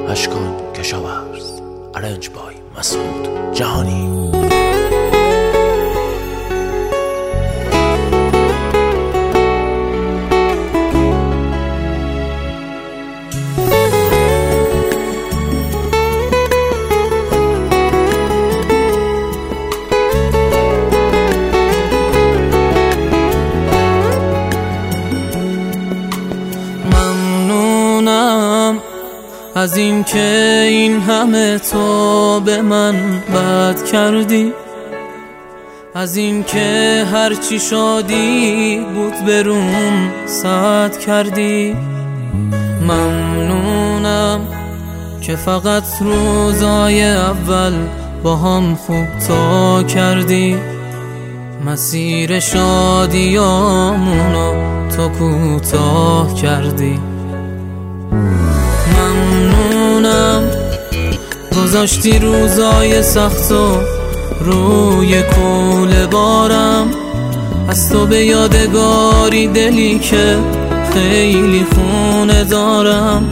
اشکان کشاورز ارنج بای مسعود جهانی. از این که این همه تو به من بد کردی، از این که هرچی شادی بود بروم سد کردی. ممنونم که فقط روزای اول با هم خوب تا کردی، مسیر شادیامونو تو کوتاه کردی. ممنونم گذاشتی روزای سختو روی کوله بارم، از تو به یادگاری دلی که خیلی خونه دارم.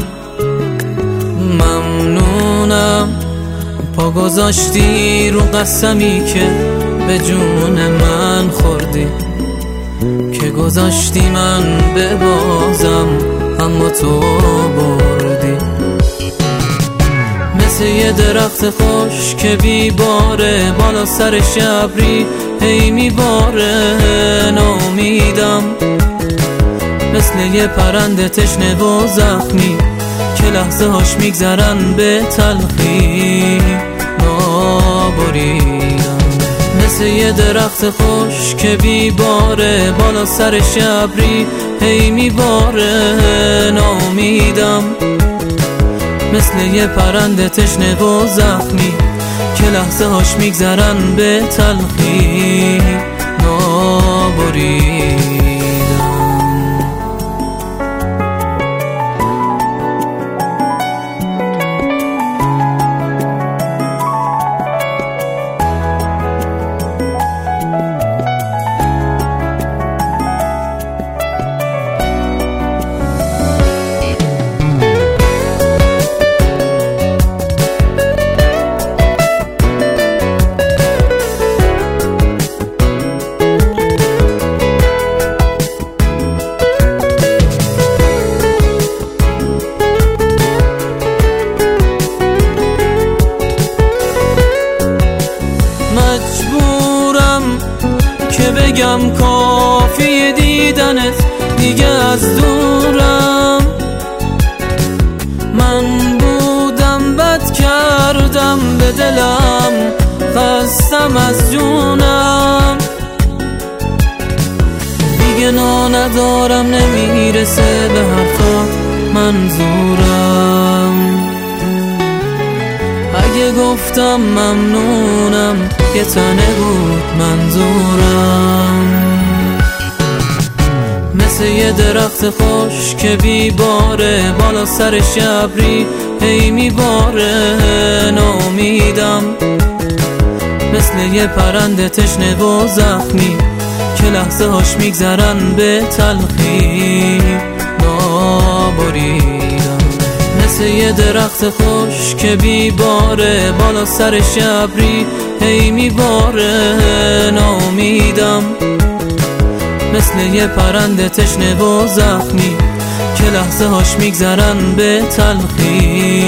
ممنونم پا گذاشتی رو قسمی که به جون من خوردی، که گذاشتی من ببازم اما تو بردی. مثل یه درخت خوش که بیباره بالا سر شبری هی میباره نامیدم، مثل یه پرنده تشنه و زخمی که لحظه هاش میگذرن به تلخی نابریدم. مثل یه درخت خوش که بیباره بالا سر شبری هی میباره نامیدم، مثل یه پرنده تشنه و زخمی که لحظه هاش میگذرن به تلخی نابریدم. مجبورم که بگم کافی دیدنت دیگه از دورم، من بودم بد کردم به دلم خستم از جونم، دیگه ندارم نمیرسه به حرفات منظورم. اگه گفتم ممنونم یه تنه بود منظورم، مثل یه درخت خوش که بیباره بالا سر شبری هی میباره نامیدم، مثل یه پرنده تشنه و زخمی که لحظه هاش میگذرن به تلخی نابریدم. مثل یه درخت خوش که بیباره بالا سر شبری هی میباره نامیدم، مثل یه پرنده تشنه و زخمی که لحظه هاش میگذرن به تلخی